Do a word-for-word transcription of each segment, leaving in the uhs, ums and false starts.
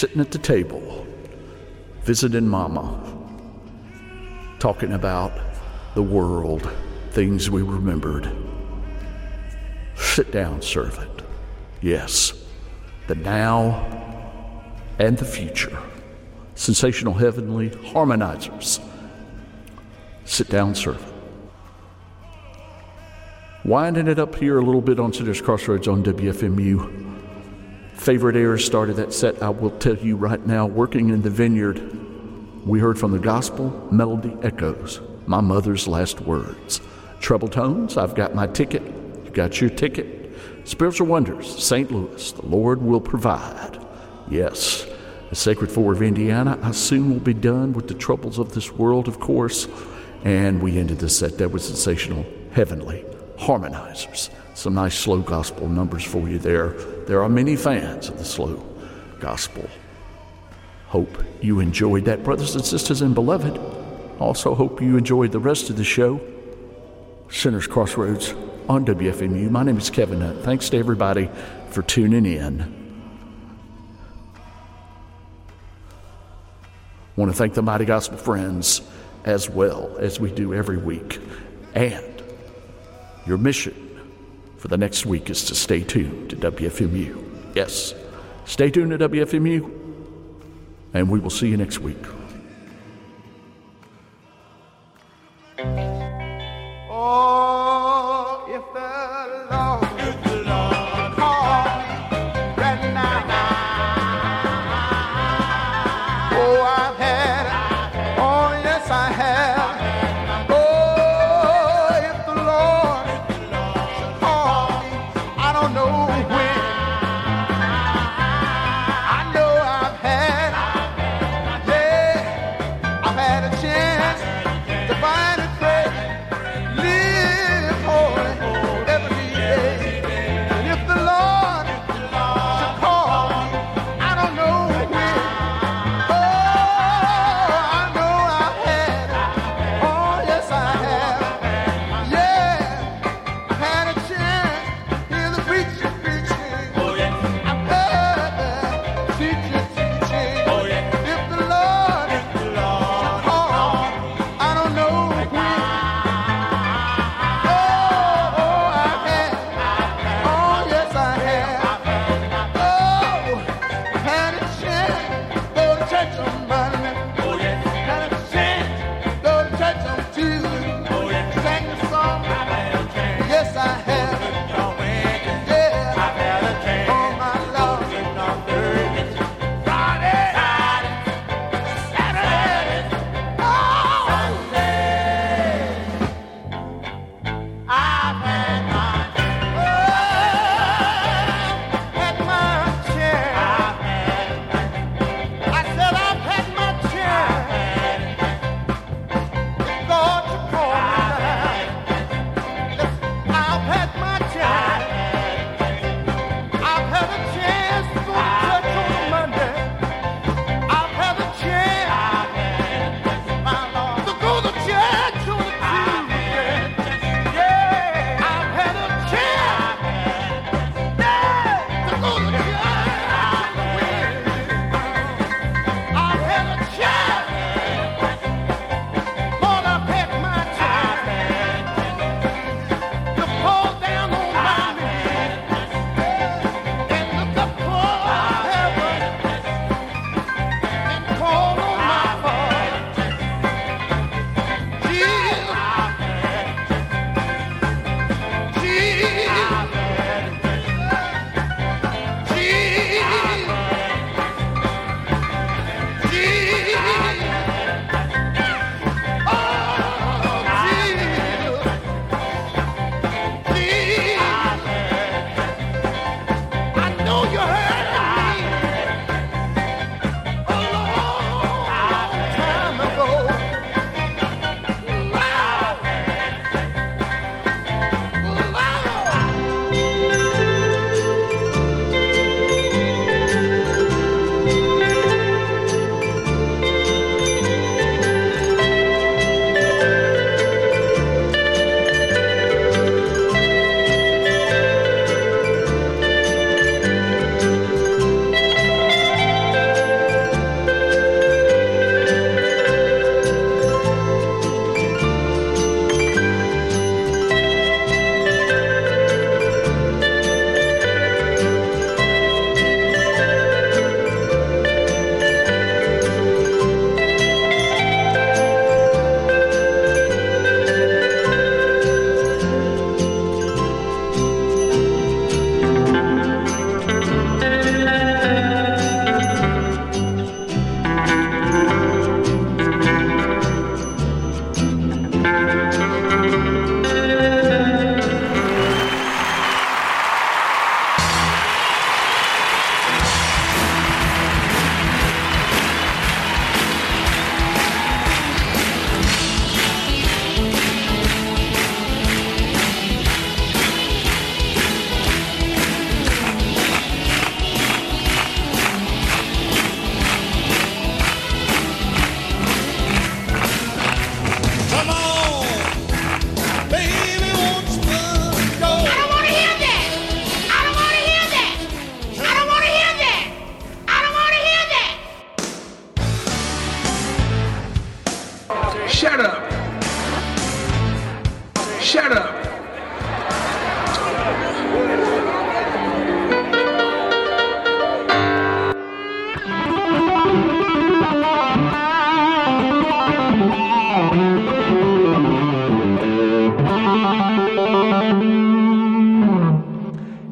sitting at the table, visiting Mama, talking about the world, things we remembered. Sit down, servant. Yes, the now and the future. Sensational heavenly harmonizers. Sit down, servant. Winding it up here a little bit on Sinners Crossroads on W F M U. Favorite airs started that set, I will tell you right now. Working in the vineyard, we heard from the gospel melody echoes, My Mother's Last Words. Treble tones, I've Got My Ticket, You've Got Your Ticket. Spiritual Wonders, Saint Louis, The Lord Will Provide. Yes, the Sacred Four of Indiana, I soon will be done with the troubles of this world, of course. And we ended the set there with sensational heavenly harmonizers. Some nice slow gospel numbers for you there. There are many fans of the slow gospel. Hope you enjoyed that, brothers and sisters and beloved. Also hope you enjoyed the rest of the show. Sinners Crossroads on W F M U. My name is Kevin Hunt. Thanks to everybody for tuning in. Want to thank the Mighty Gospel Friends as well, as we do every week. And your mission for the next week is to stay tuned to W F M U. Yes, stay tuned to W F M U, and we will see you next week. Oh, if the Lord, if the Lord called right now. Oh, I've had it. Oh, yes, I have. Oh, if the Lord should call me, I don't know when. I know I've had it. Yeah, I've had a chance to find a place. Live holy every day. And if the Lord should call me, I don't know when. Oh, I know I've had it. Oh, yes, I have. Yeah, I've had a chance to hear the preacher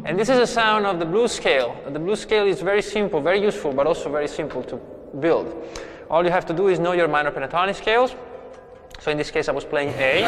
And this is a sound of the blues scale. The blues scale is very simple, very useful, but also very simple to build. All you have to do is know your minor pentatonic scales. So in this case, I was playing A.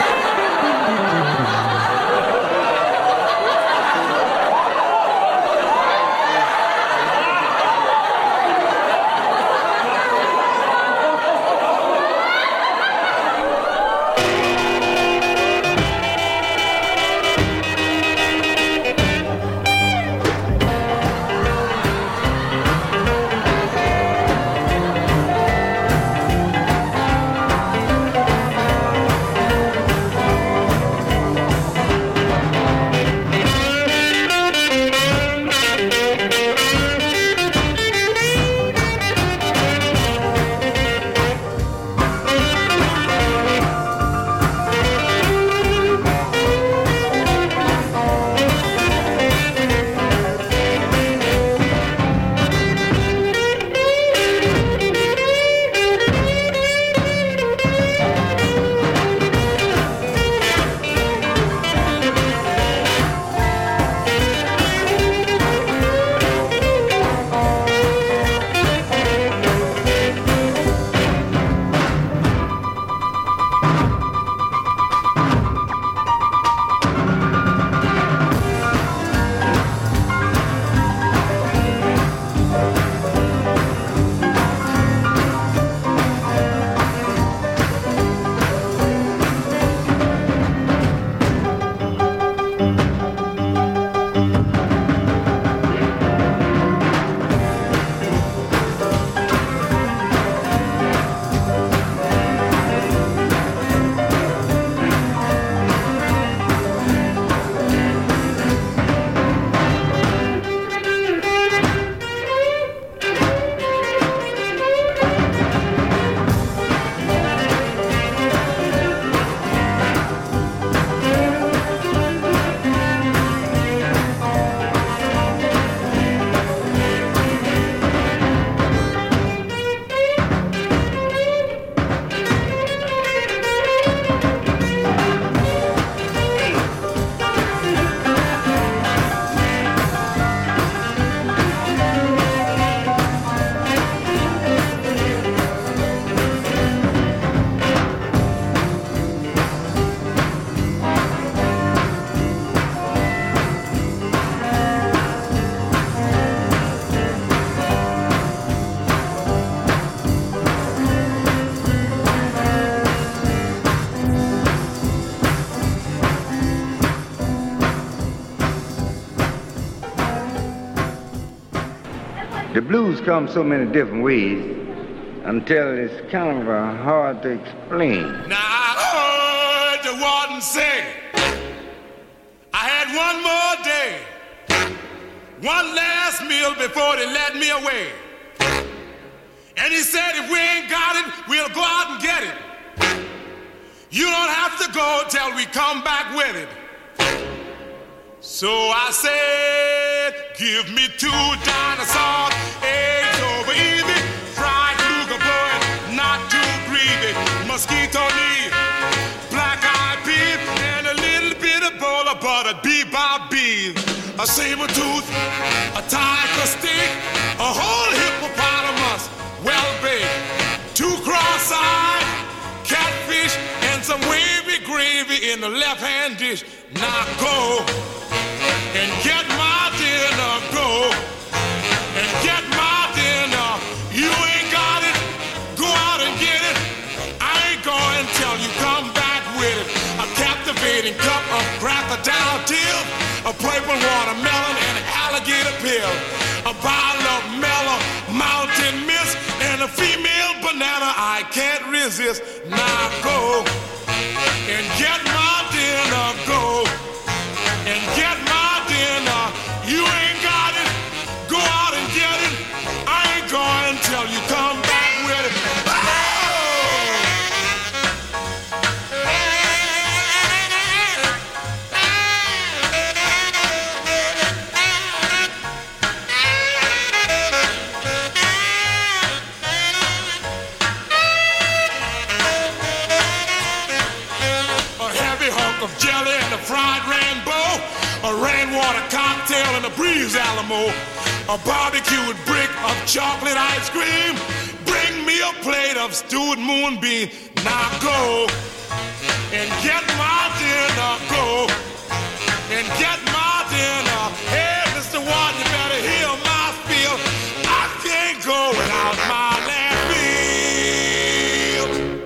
The blues come so many different ways until it's kind of uh, hard to explain. Now I heard the warden say, I had one more day, one last meal before they let me away. And he said, if we ain't got it, we'll go out and get it. You don't have to go till we come back with it. So I said, give me two dinosaurs, eggs over easy, fried cougar boy, not too greedy, mosquito meat, black-eyed peas, and a little bit of bowl of butter, bebop beef, a saber tooth, a tiger stick, a whole hippopotamus, well baked, two cross-eyed, catfish, and some wavy gravy in the left-hand dish. Now go and get my dinner, go and get my dinner. You ain't got it, go out and get it. I ain't going till you come back with it. A captivating cup of crocodile tear, a purple watermelon and an alligator pill, a bottle of mellow mountain mist, and a female banana I can't resist. Now go and get my dinner, go and get my dinner. You ain't got it, go out and get it. I ain't going till you come back with it. A heavy hunk of jelly Royale and a Breeze Alamo, a barbecued brick of chocolate ice cream. Bring me a plate of stewed moonbeam. Now go and get my dinner. Go and get my dinner. Hey, Mister Watt, you better hear my spiel. I can't go without my lamb meal.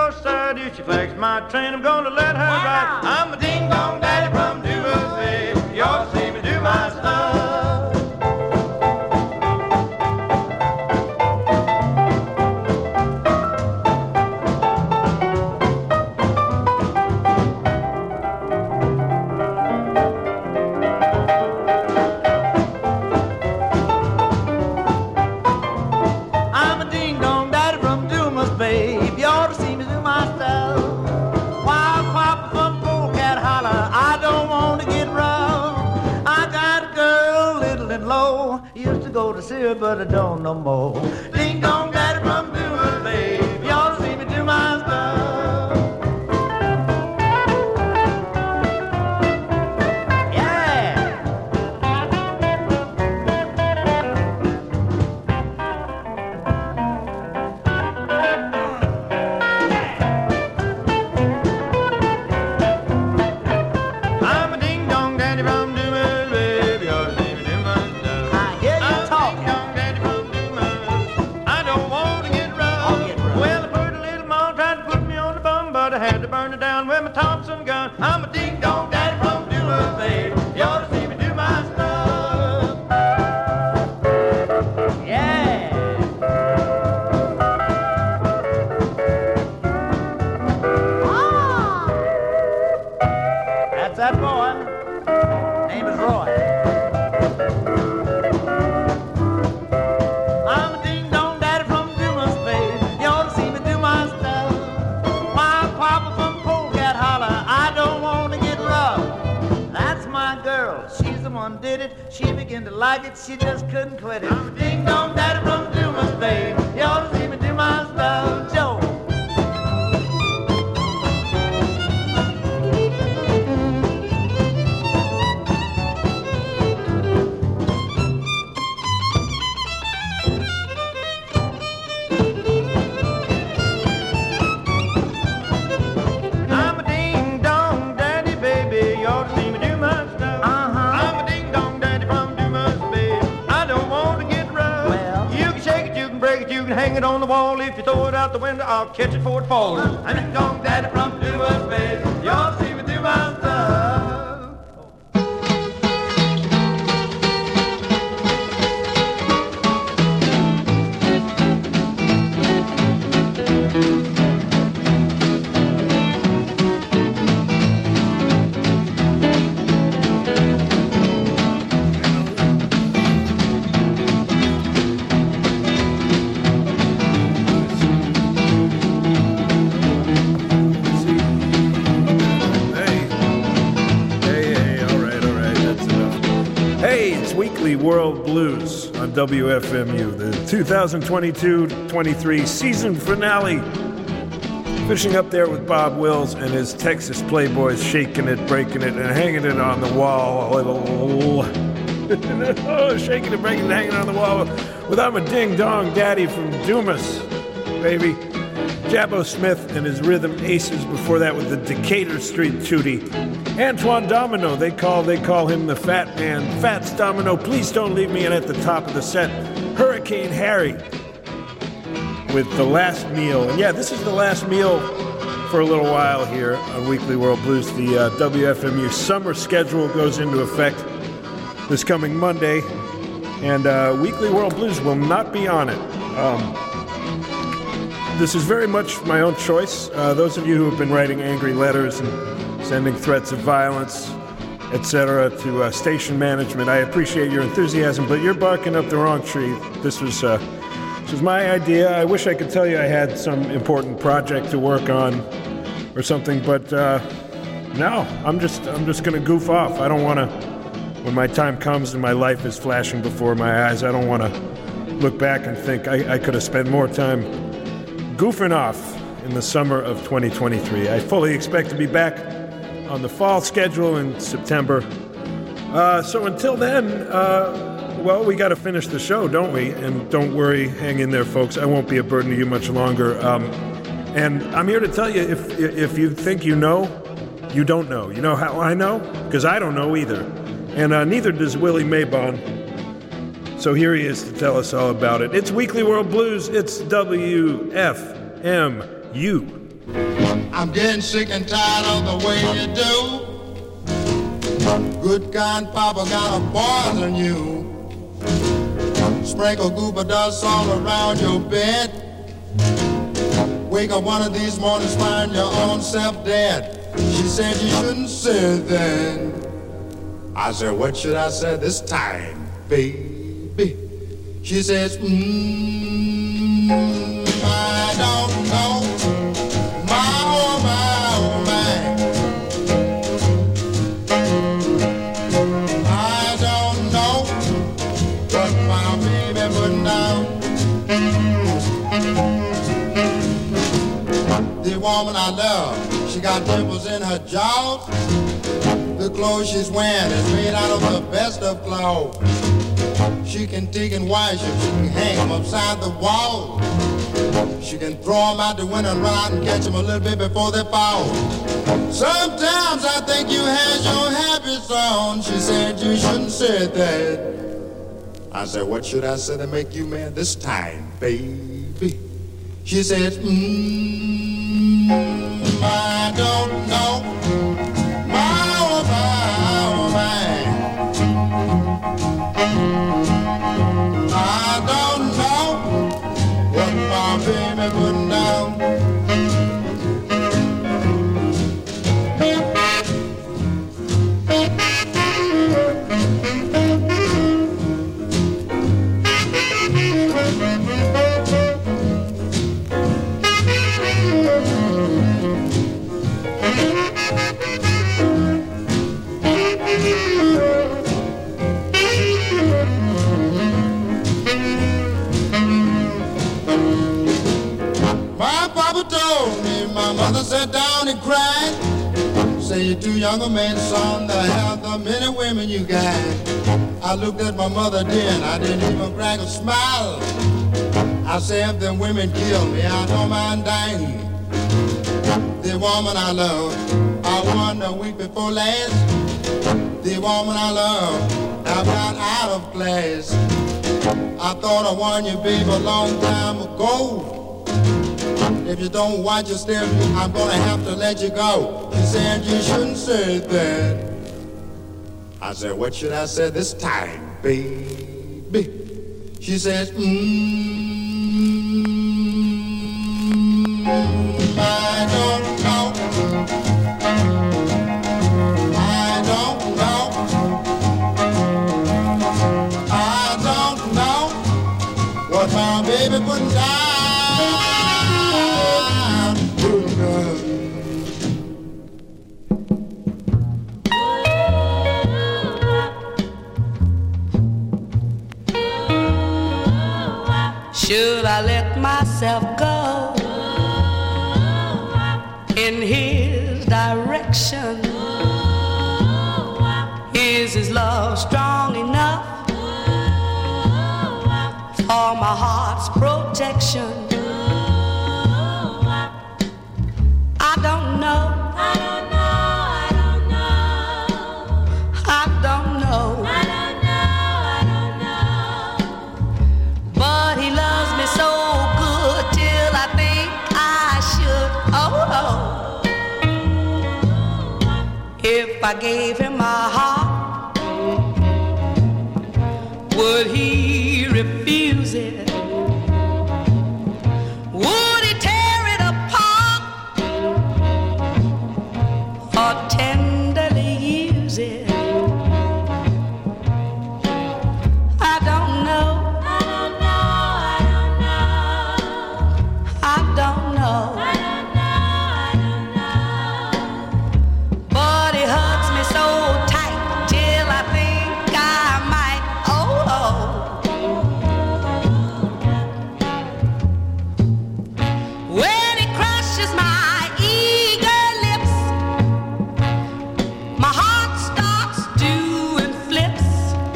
north side. If she flags my train, I'm gonna let her wow. ride. I'm a ding-dong daddy from Dumas Bay. You ought to see me do my stuff. Go to see her, but I don't no more. Ding dong daddy from Dumas, babe. You ought to see me do my stuff. Yeah. I'm a ding dong daddy from Dumas, babe. You ought to see me do my stuff. I get I had to burn it down with my Thompson gun. I'm a ding-dong daddy from Dumas, babe. You ought to see me do my stuff. Yeah. Ah. That's that boy. Name is Roy. I'm a ding-dong daddy from Dumas, babe. You ought to see me do my stuff. She's the one did it. She began to like it. She just couldn't quit it. I'm a ding-dong daddy from Dumas, babe. You ought to see me do my stuff, Joe. I'm a ding-dong daddy, baby. You ought to see me do my stuff. You can hang it on the wall. If you throw it out the window, I'll catch it before it falls. I'm a ding-dong daddy from Dumas, baby. You ought to see me do my stuff. World Blues on W F M U, the two thousand twenty-two twenty-three season finale. Finishing up there with Bob Wills and his Texas Playboys, shaking it, breaking it, and hanging it on the wall a little. Oh, shaking it, breaking it, hanging it on the wall with I'm a ding-dong daddy from Dumas, baby. Jabbo Smith and his rhythm aces before that with the Decatur Street Tootie. Antoine Domino, they call they call him the Fat Man. Fats Domino, Please Don't Leave Me. And at the top of the set, Hurricane Harry with The Last Meal. And yeah, this is the last meal for a little while here on Weekly World Blues. The uh, W F M U summer schedule goes into effect this coming Monday, and uh, Weekly World Blues will not be on it. Um, This is very much my own choice. Uh, those of you who have been writing angry letters and sending threats of violence, et cetera, to uh, station management, I appreciate your enthusiasm, but you're barking up the wrong tree. This was uh, this was my idea. I wish I could tell you I had some important project to work on or something, but uh, no, I'm just I'm just going to goof off. I don't want to. When my time comes and my life is flashing before my eyes, I don't want to look back and think I, I could have spent more time goofing off in the summer of twenty twenty-three. I fully expect to be back on the fall schedule in September. Uh, so until then, uh, well, we got to finish the show, don't we? And don't worry, hang in there, folks. I won't be a burden to you much longer. Um, and I'm here to tell you, if if you think you know, you don't know. You know how I know? Because I don't know either. And uh, neither does Willie Maybon. So here he is to tell us all about it. It's Weekly World Blues. It's W F M U. I'm getting sick and tired of the way you do. Good kind Papa got a poison you. Sprinkle goober dust all around your bed. Wake up one of these mornings, find your own self dead. She said you shouldn't say that. I said, what should I say this time, baby? She says, mmm, I don't know. My, oh, my, oh, my. I don't know what my baby put down. The woman I love, she got dimples in her jaws. The clothes she's wearing is made out of the best of clothes. She can take and wash them, she can hang them upside the wall. She can throw them out the window and run out and catch them a little bit before they fall. Sometimes I think you had your habits on. She said you shouldn't say that. I said, what should I say to make you mad this time, baby? She said, mmm, I don't know. My, oh, my, oh, my. I don't know what my baby put down. Told me, my mother sat down and cried. Say you're too young a man, son, to have the many women you got. I looked at my mother then, I didn't even crack a smile. I said if them women kill me, I don't mind dying. The woman I love, I won a week before last. The woman I love, I got out of class. I thought I won you, baby, a long time ago. If you don't watch your step, I'm gonna have to let you go. She said you shouldn't say that. I said, what should I say this time, baby? She says, mmm, I don't know. I don't know. I don't know what my baby put down. Should I let myself go in his direction? Is his love strong enough for my heart's protection? I don't know. I don't know. I don't know. I don't know. I don't know. I don't know. But he loves me so good till I think I should. Oh, oh. If I gave him my heart, would he refuse it? Would he tear it apart or tenderly use it? I don't know. I don't know. I don't know. I don't know. I don't know. I don't know. But he hugs me so tight till I think I might. Oh, oh. When he crushes my eager lips, my heart starts doing flips.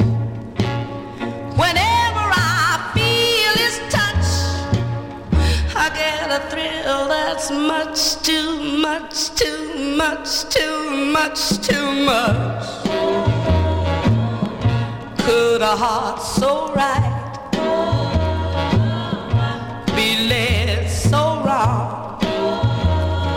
Whenever I feel his touch, I get a thrill that's much too much, too much, too much, too much. Could a heart so right be led so wrong?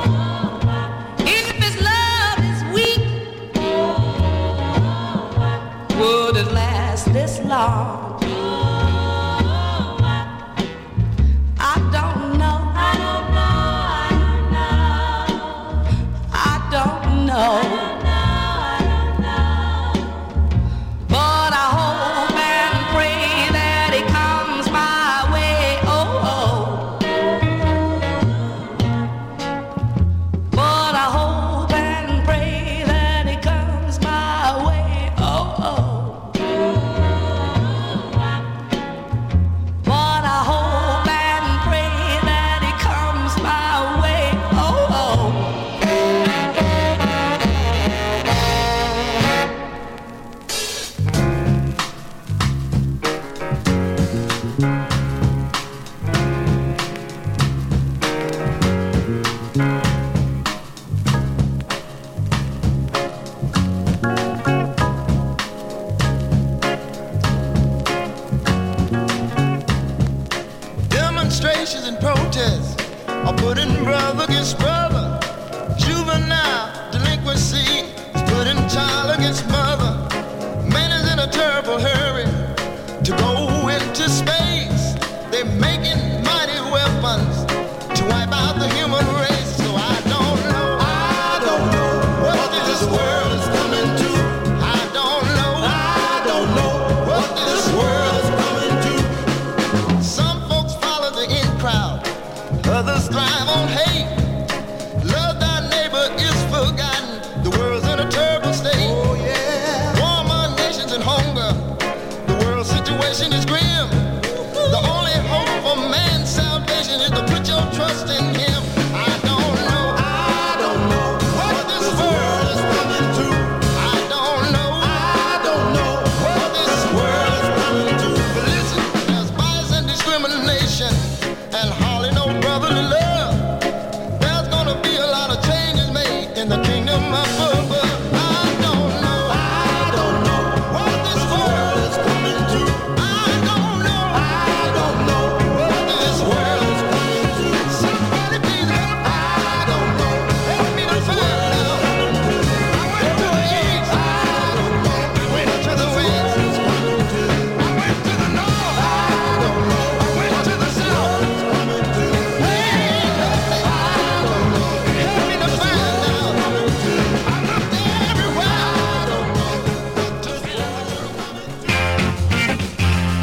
demonstrations and protests are putting brother against brother. Juvenile delinquency is putting child against mother. Man is in a terrible hurry to go into space. They're making mighty weapons to wipe out the human race. So I don't know, I don't know what this world is coming to. I don't know, I don't know what this world is coming to. Some folks follow the in crowd, others thrive on hate. Love thy neighbor is forgotten. The world's in a terrible state. Oh yeah. War among nations and hunger. The world situation is grim. The only hope for man's salvation is to put your trust in him. I don't know, I don't know what this world is coming to. I don't know, I don't know what this world is coming to. But listen, there's bias and discrimination and hardly no brotherly love. There's gonna be a lot of changes made in the kingdom of above. I don't know, I don't know what this world is coming to. I don't know, I don't know what this world is coming to. Somebody please help. I don't know. Help me to find out. I went to the east. I don't know. I went to the west. I went to the north. I don't know. I went to the south. Hey, I don't know. Help me to find out. I looked everywhere. I don't know. What this world is coming to.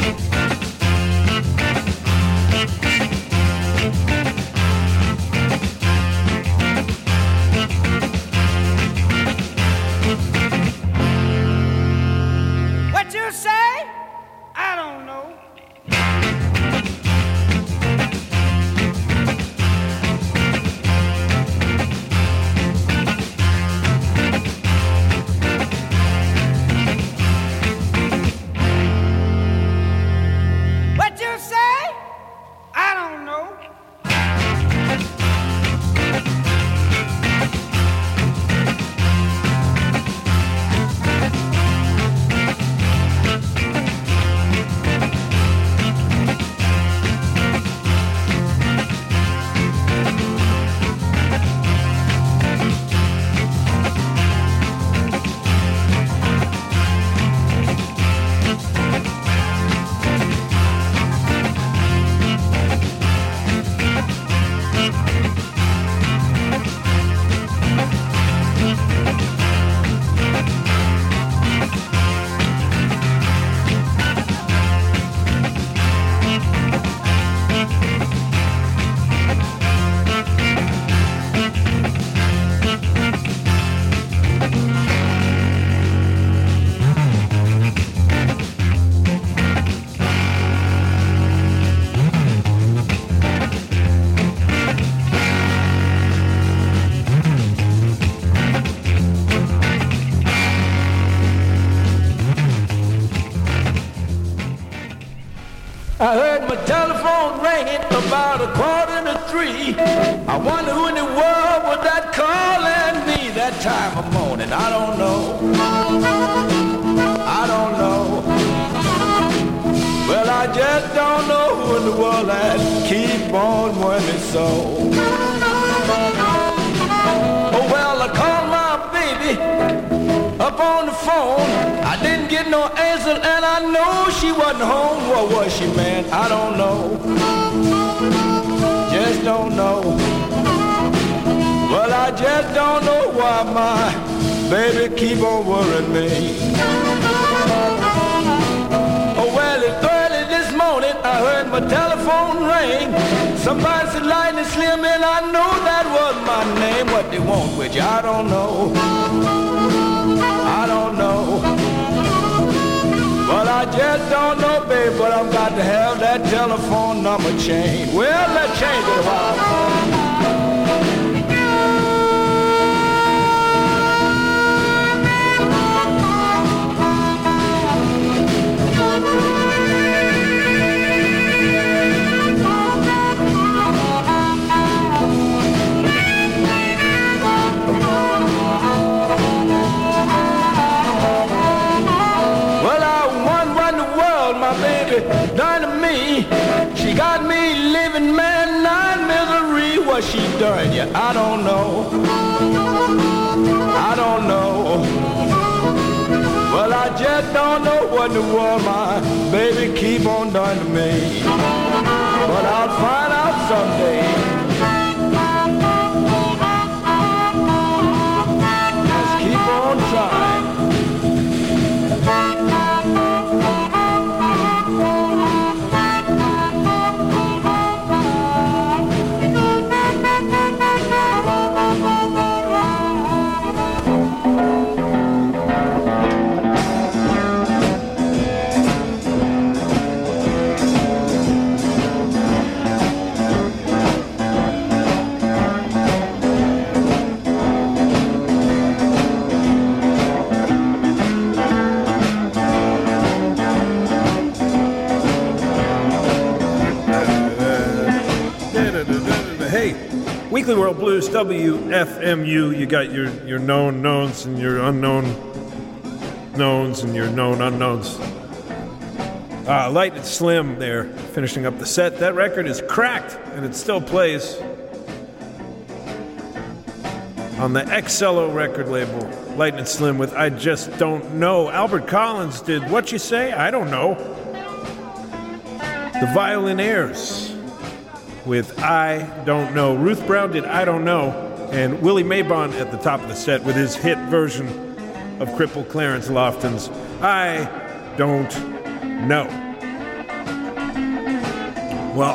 What you say? I don't know. What you say? I don't know. I heard my telephone ringing about a quarter to three. I wonder who in the world was that calling me that time of morning. I don't know. I don't know. Well, I just don't know who in the world that keep on worrying so. Oh, well, I called my baby up on the phone. I didn't get no answer, and I know she wasn't home. What was she, man? I don't know. Just don't know. Well, I just don't know why my baby keep on worrying me. Oh, well, it's early this morning. I heard my telephone ring. Somebody said Lightning Slim, and I know that was my name. What they want with you, I don't know. I don't know. Well, I just don't know, babe, but I've got to have that telephone number changed. Well, let's change it a while. Done to me, she got me living what she done you. I don't know. I don't know. Well, I just don't know what in the world my baby keep on doing to me. But I'll find out someday. Just keep on trying. Weekly World Blues, W F M U. You got your, your known knowns and your unknown knowns and your known unknowns. Uh, Light and Slim there, finishing up the set. That record is cracked, and it still plays on the Excello record label. Light and Slim with I Just Don't Know. Albert Collins did What You Say? I Don't Know. The Violinaires with I Don't Know. Ruth Brown did I Don't Know, and Willie Maybon at the top of the set with his hit version of crippled Clarence Lofton's I Don't Know. Well,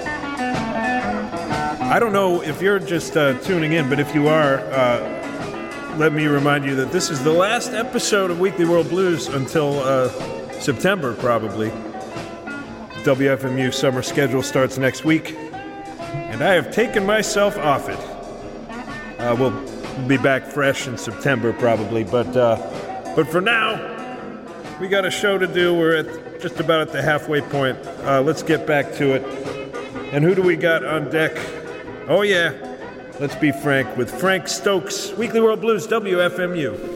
I don't know if you're just uh, tuning in, but if you are, uh, let me remind you that this is the last episode of Weekly World Blues until uh, September, probably. W F M U summer schedule starts next week, and I have taken myself off it. Uh, we'll be back fresh in September, probably, but uh, but for now, we got a show to do. We're at just about at the halfway point. Uh, let's get back to it. And who do we got on deck? Oh yeah, let's be frank with Frank Stokes. Weekly World Blues, W F M U.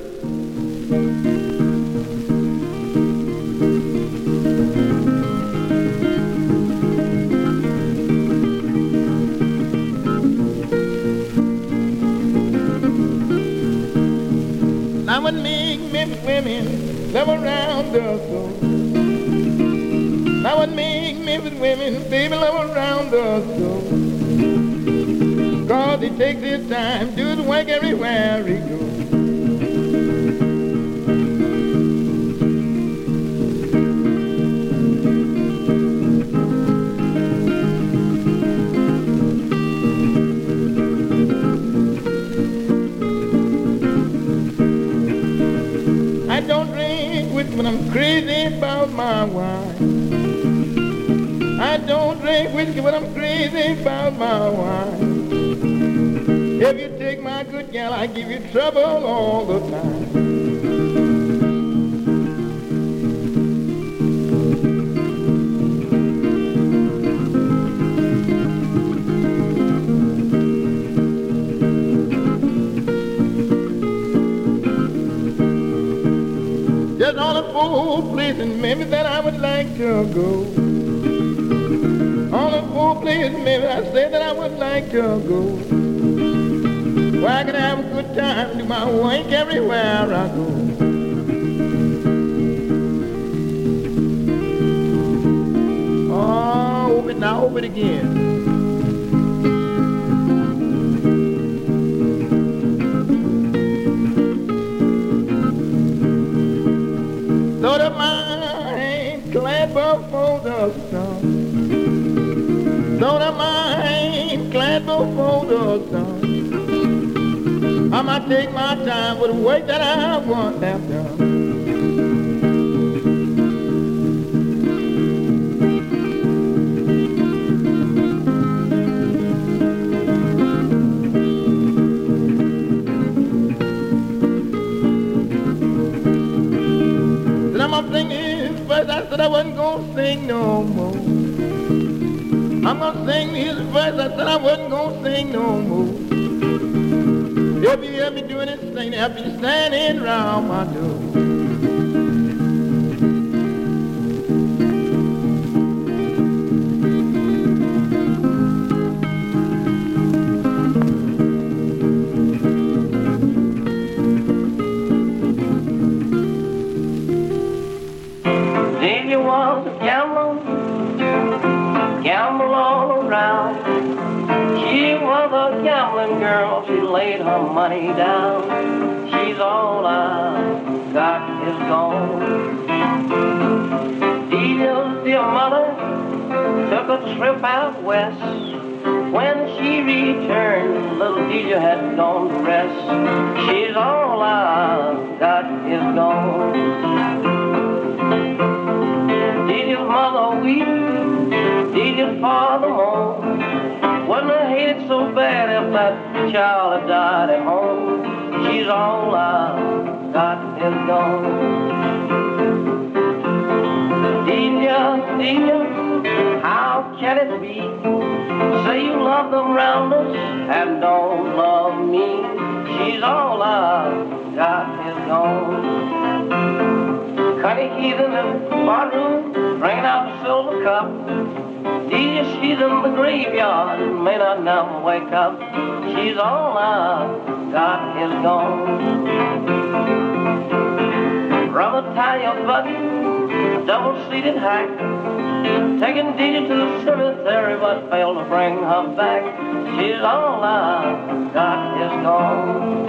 Now what make Memphis women love around us so? Now what make Memphis women, baby, love around us so? Cause they take their time, do the work everywhere they go. I don't drink whiskey, but I'm crazy about my wine. I don't drink whiskey, but I'm crazy about my wine. If you take my good gal, I give you trouble all the time. There's only four places maybe that I would like to go. Only four places maybe I say that I would like to go. Where I can have a good time, do my work everywhere I go. Oh, open it now, open it again. Though the mind glad before the sun, though the mind glad before the sun, I might take my time with the work that I want to have done. Then I'm gonna sing this verse. I said I wasn't gonna sing no more. I'm gonna sing this verse. I said I wasn't gonna sing no more. If you hear me doing this thing, I'll be standing around my door. She was a gambling girl, she laid her money down. She's all I got is gone. Delia's dear mother took a trip out west. When she returned, little Delia had gone to rest. She's all I got is gone. Delia's mother weep, Delia's father moan. Wouldn't have hated so bad if that child had died at home. She's all I got is gone. Delia, Delia, how can it be? Say you love them rounders and don't love me. She's all I got is gone. Cutty heathen in the barroom, bringing out the silver cup. Delia, she's in the graveyard, may not never wake up. She's all I got is gone. Brother, tie your buggy, a double-seated hack, taking Delia to the cemetery, but failed to bring her back. She's all I got is gone.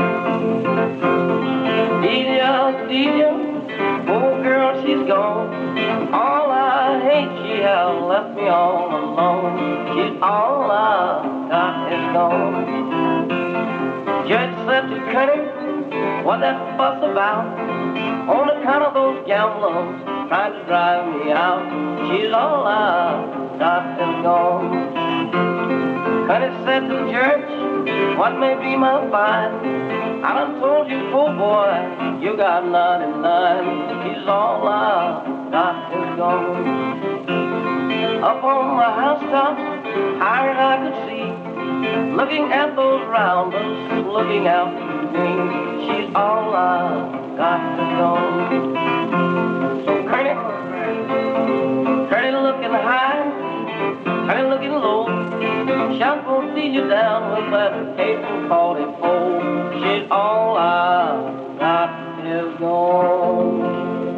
Delia, Delia, poor girl, she's gone. All I hate, she has left me all alone. She's all I got is gone. Judge said to Cunning, what that fuss about? On account of those gamblers trying to drive me out. She's all I got is gone. Cunning said to the judge, what may be my fine? I done told you, poor boy, you got ninety-nine. She's all I got is gone. Up on the housetop, higher than I could see, looking at those rounders, looking out to me. She's all I got is gone. So Curly, Curly looking high, Curly looking low, shot for Delia down with that K forty-four. She's all I got is gone.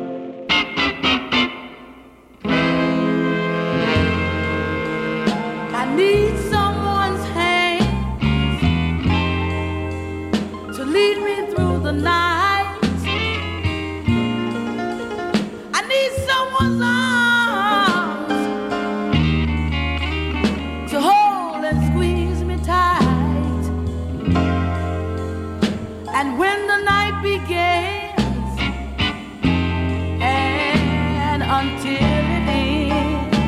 I need someone's hand to lead me through the night. I need someone's arms to hold and squeeze me tight. And when the night begins and until it ends,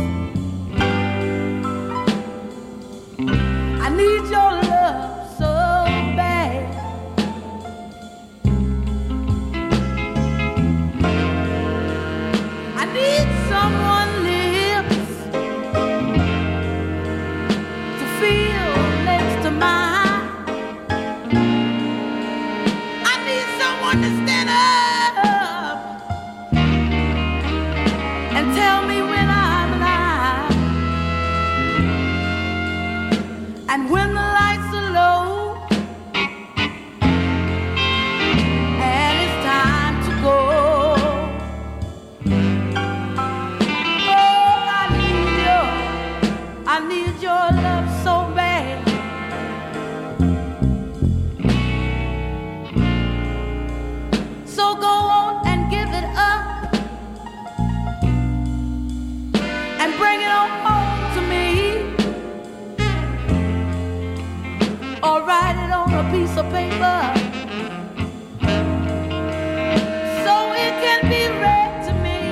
I need your love so bad. I need someone's lips to feel next to mine. I need someone to stand up and tell me when I'm lying. And when the lights are low and it's time to go, oh, I need your, I need your love so bad. So go on and give it up and bring it on home to me, or write it on a piece of paper so it can be read to me.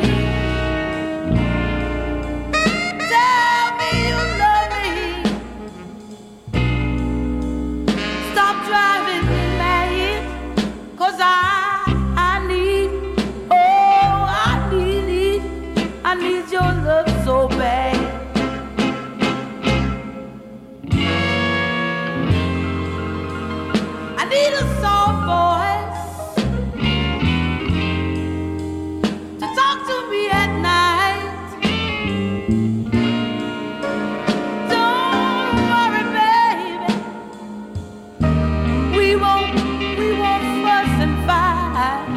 Tell me you love me. Stop driving me mad, 'cause I, I need, oh, I need, I need your love so bad. I need a soft voice to talk to me at night. Don't worry, baby, we won't, we won't fuss and fight.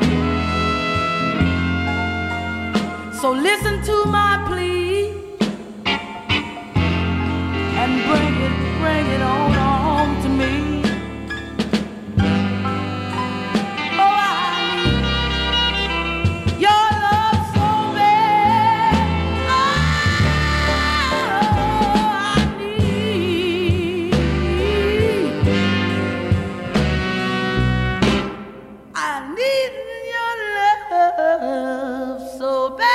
So listen to my plea and bring it, bring it on home to me. Oh, I need your love so bad. Oh, I need, I need your love so bad.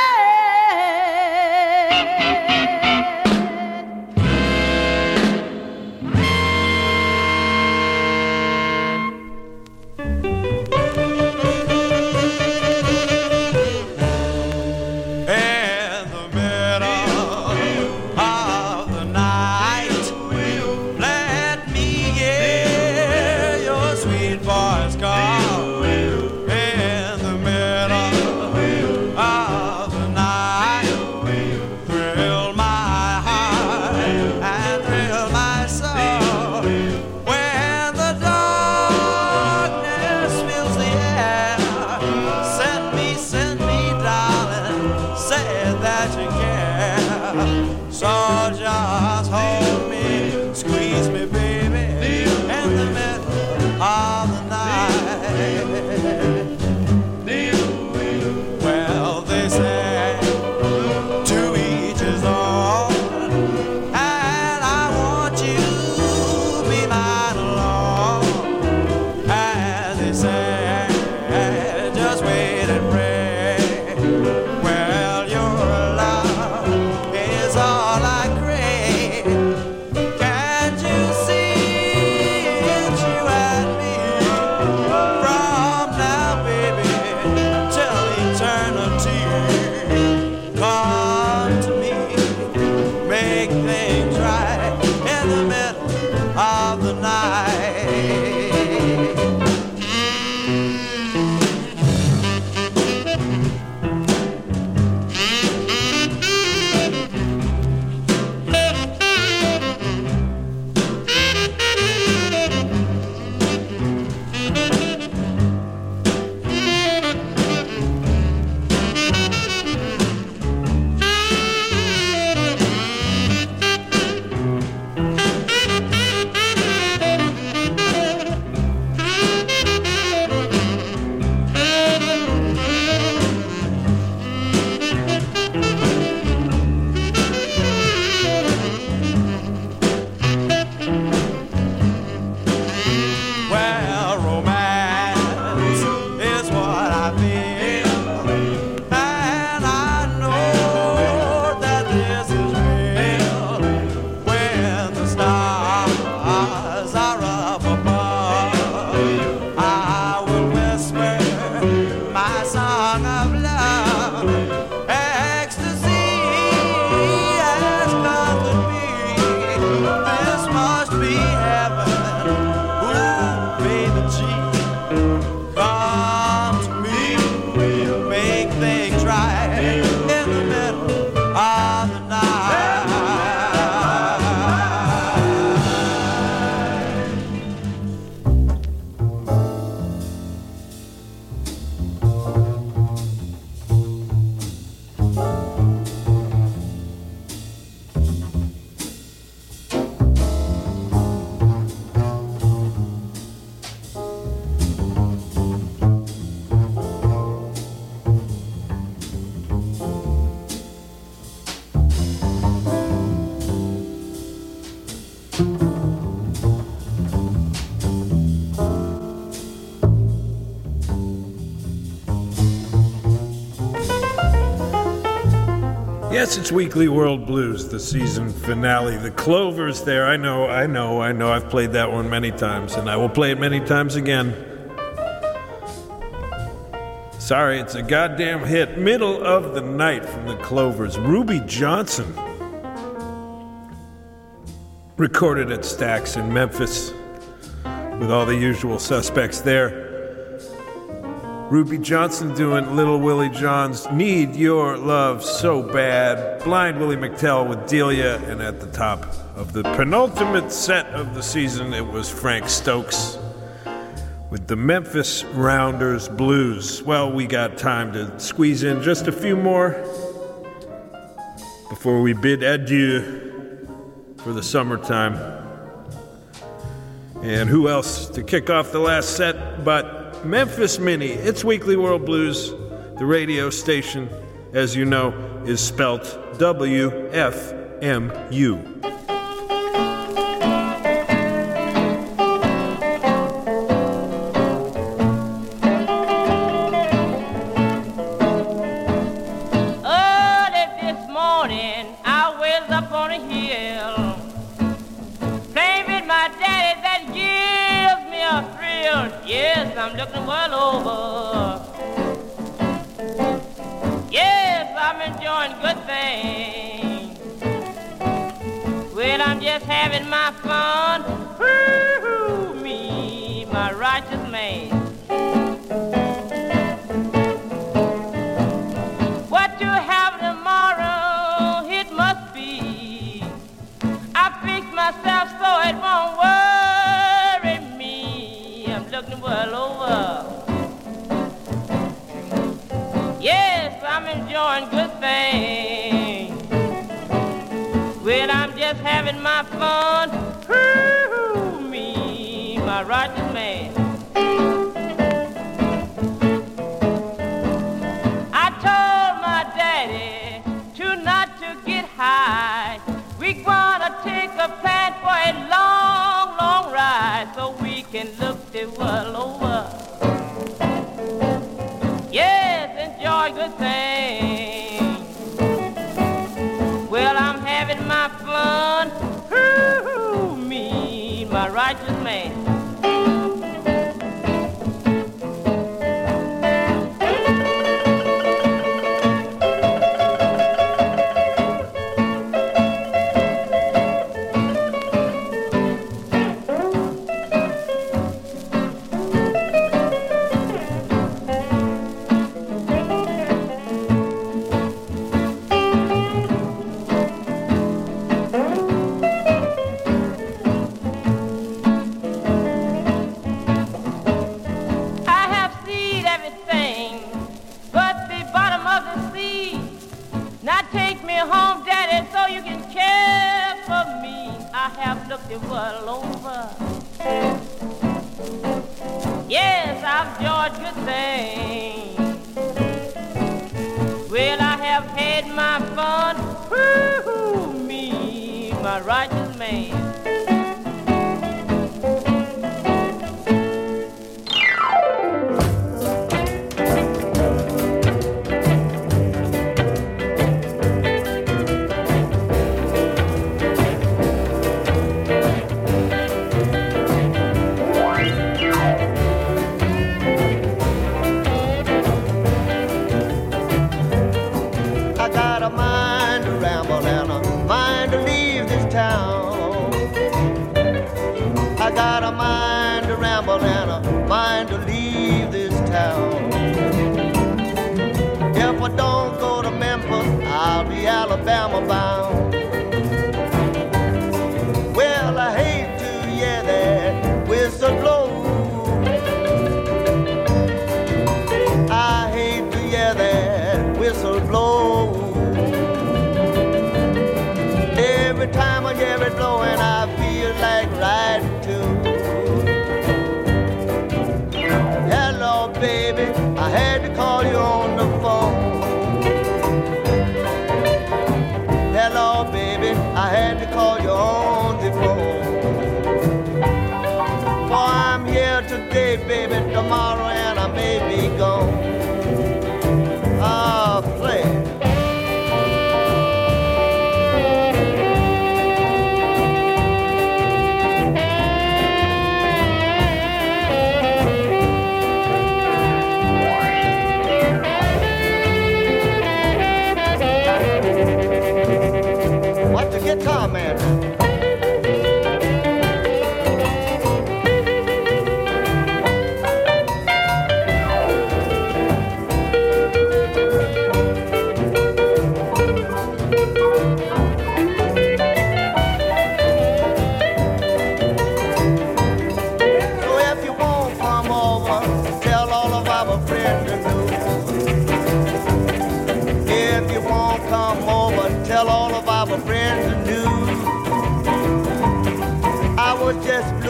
In the middle of the night, let me hear your sweet voice call. In the middle of the night, thrill my heart and thrill my soul. When the darkness fills the air, send me, send me, darling, say that you care. So just hold me, squeeze me, baby, in the middle of the night. Well, they say to each his own, and I want you to be mine alone. And they say, just wait and pray. Well, your love is all I crave. Can't you see it's you and me? From now, baby, till eternity. Come to me, make things right in the middle of the night. Well, romance is what I feel, and I know that this is real. When the stars are up above, I will whisper my song of love. Ecstasy as God could be. This must be heaven. Ooh, baby G, come to me, make things right in the middle of the night. Yes, it's Weekly World Blues, the season finale. The Clovers there. I know, I know, I know. I've played that one many times, and I will play it many times again. Sorry, it's a goddamn hit. Middle of the Night from the Clovers. Ruby Johnson. Recorded at Stax in Memphis with all the usual suspects there. Ruby Johnson doing Little Willie John's Need Your Love So Bad. Blind Willie McTell with Delia. And at the top of the penultimate set of the season, it was Frank Stokes with the Memphis Rounders Blues. Well, we got time to squeeze in just a few more before we bid adieu for the summertime. And who else to kick off the last set but Memphis Mini? It's Weekly World Blues. The radio station, as you know, is spelt W F M U. Yes, I'm looking well over. Yes, I'm enjoying good things. Well, I'm just having my fun. Ooh, me, my righteous man. What you have tomorrow, it must be. I fix myself so it won't worry. Looking well over. Yes, I'm enjoying good things. Well, I'm just having my fun. Ooh, me, my righteous man. I told my daddy to not to get high. We gonna take a plan for a long, long ride so we can look the world over. Yes, enjoy good things. Well, I'm having my fun. Ooh, me, my righteous man. The world over. Yes, I've enjoyed good things. Well, I have had my fun. Ooh, me, my righteous man. Mind to ramble and a mind to leave this town.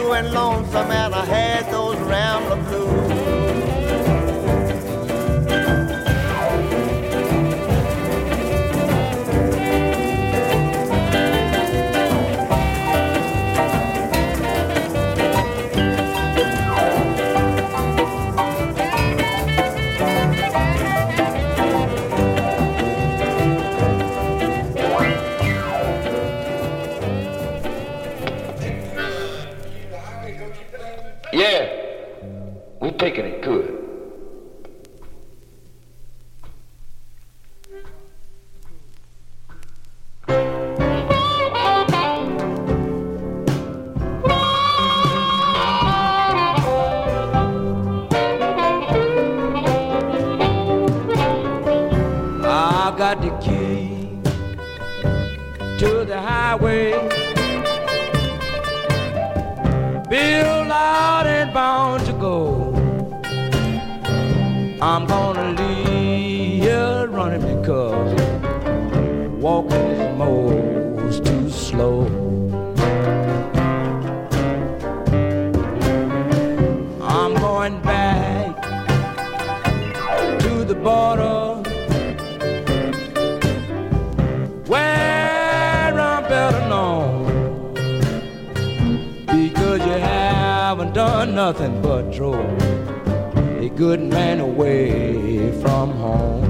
blue and lonesome, and I had those rambler blues. Yeah, we're taking it good. I've got the key to the highway, built out and bound to go. I'm gonna leave here running because walking is most too slow. I'm going back to the border where I'm better known, because you haven't done nothing but throw a good man away from home.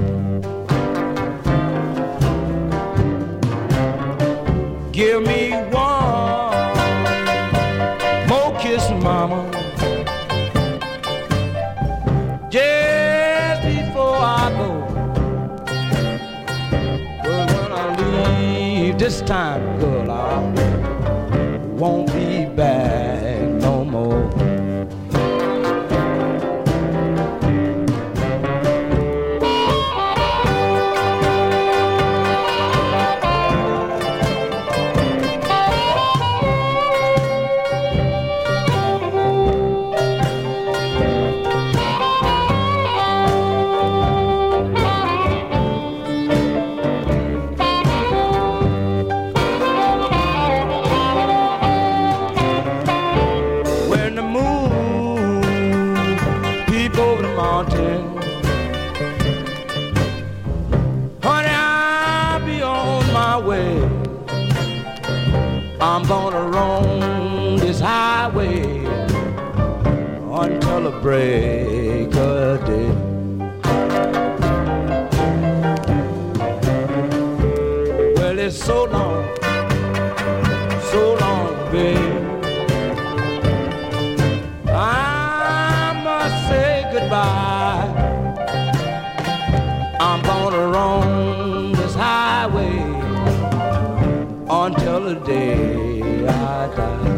Give me one more kiss, mama, just before I go. But when I leave this time, girl, I won't be back no more. I'm gonna roam this highway until the break of day. Well, it's so long, so long, babe. I must say goodbye. I'm gonna roam this highway until the day I die.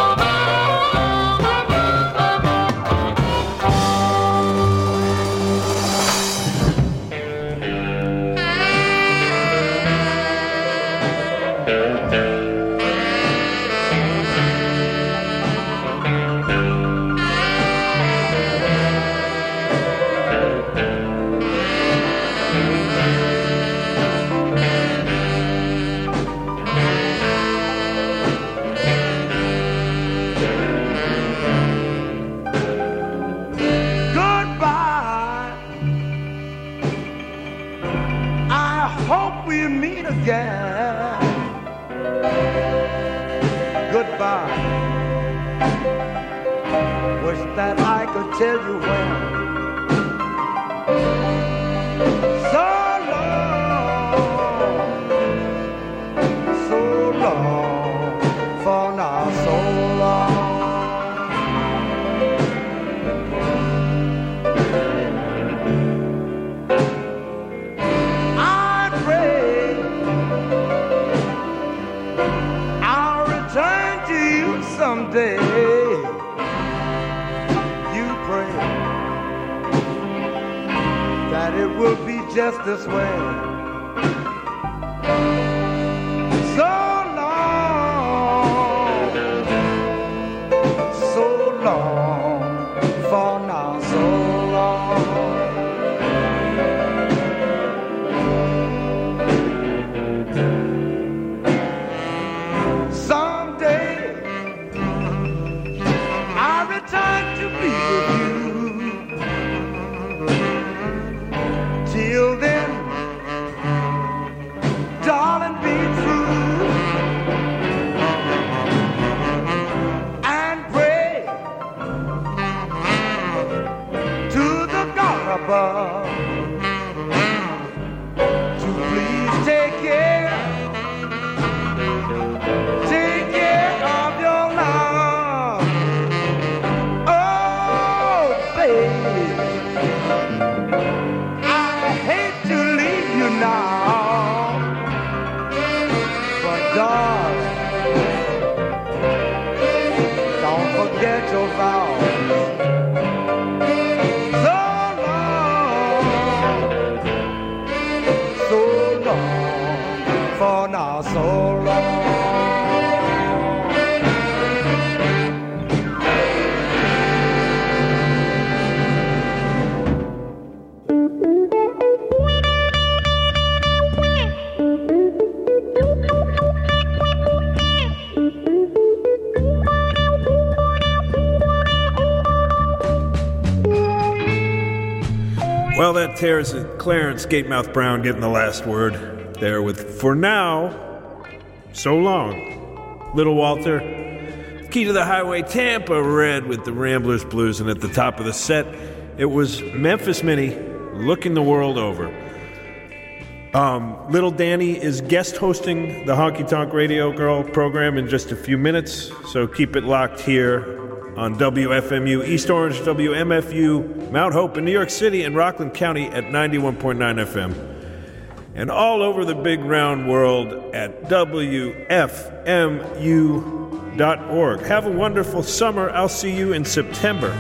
Goodbye. Wish that I could tell you when. So long, so long, for now, so long. I pray I'll return to you someday. You pray that it will be just this way. So long, so long, for now, so long. Someday forget your vows. So long, so long, for now, so long. Well, that tears at Clarence Gatemouth Brown getting the last word there with For Now, So Long. Little Walter, Key to the Highway, Tampa Red with the Ramblers Blues, and at the top of the set, it was Memphis Minnie, Looking the World Over. Um, Little Danny is guest hosting the Honky Tonk Radio Girl program in just a few minutes, so keep it locked here on W F M U East Orange, W M F U Mount Hope in New York City and Rockland County at ninety-one point nine F M. And all over the big round world at W F M U dot org. Have a wonderful summer. I'll see you in September.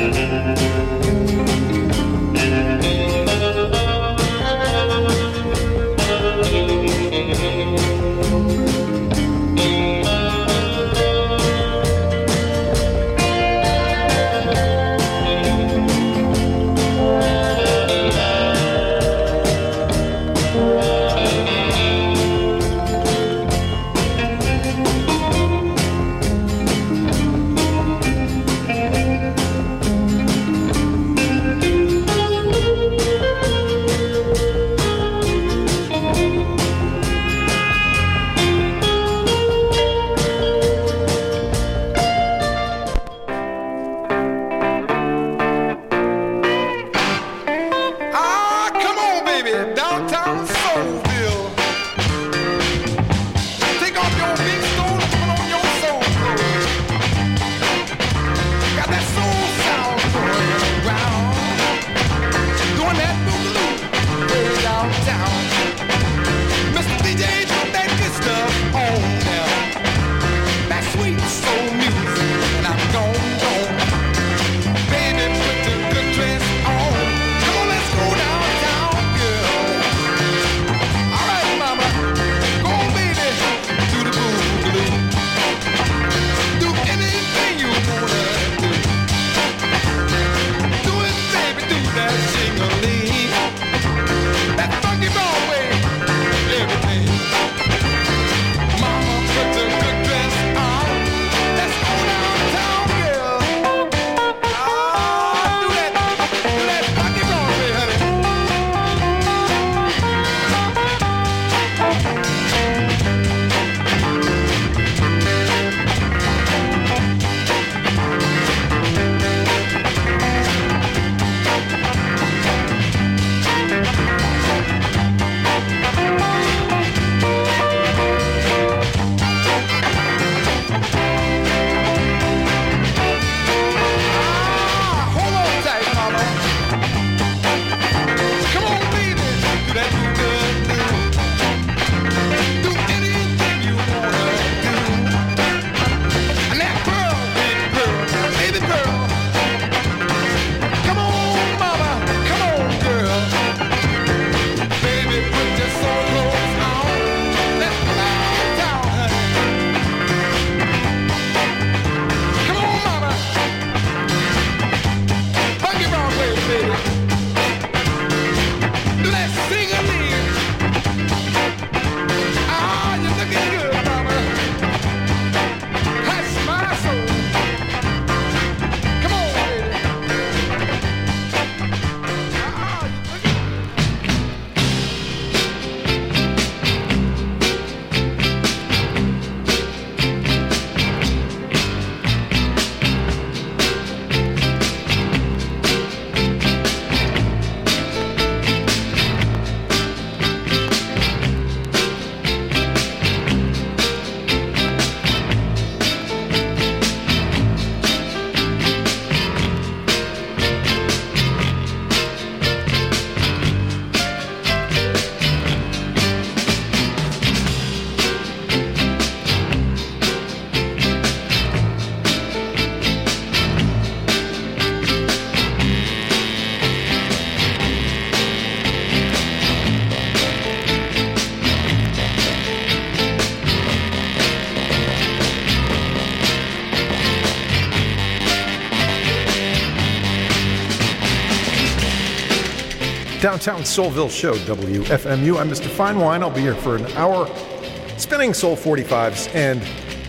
Downtown Soulville Show, W F M U. I'm Mister Fine Wine. I'll be here for an hour spinning Soul forty-fives, and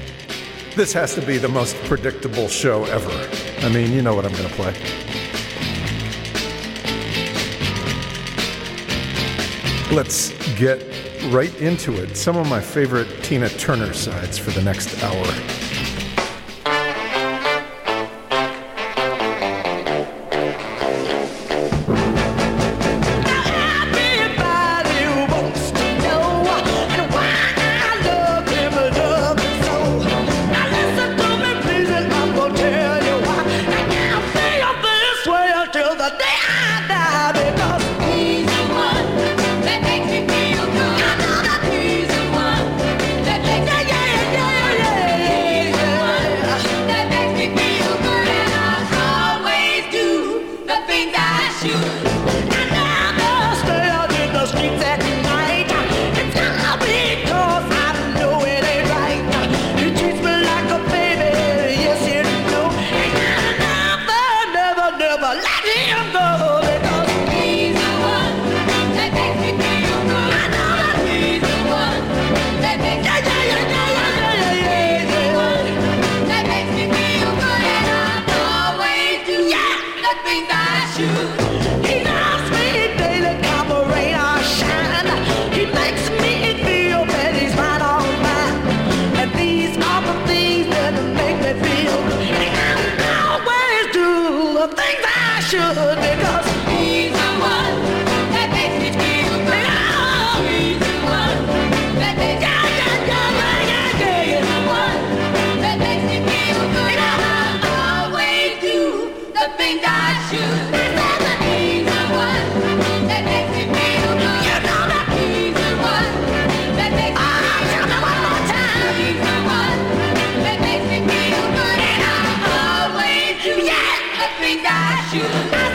this has to be the most predictable show ever. I mean, you know what I'm going to play. Let's get right into it. Some of my favorite Tina Turner sides for the next hour. Yeah, yeah, yeah, yeah. feel good because he's the one that makes me feel good. I know that he's the one that makes me feel good. He's the one that makes me feel good, and I always do the things I should. He's our sweet daily comrade, our shine. He makes me feel that he's right on mine, and these are the things that make me feel good. And I always do the things I should because he's the one that makes me feel good. Oh, he's the one that makes me feel good. Yeah, yeah, yeah, yeah. He's the one that makes me feel good. And I always do the things I should. He's the one that makes me feel good. You know that he's the one that makes me feel good. Tell me one more time. He's the one that makes me feel good. And I always do the things I should.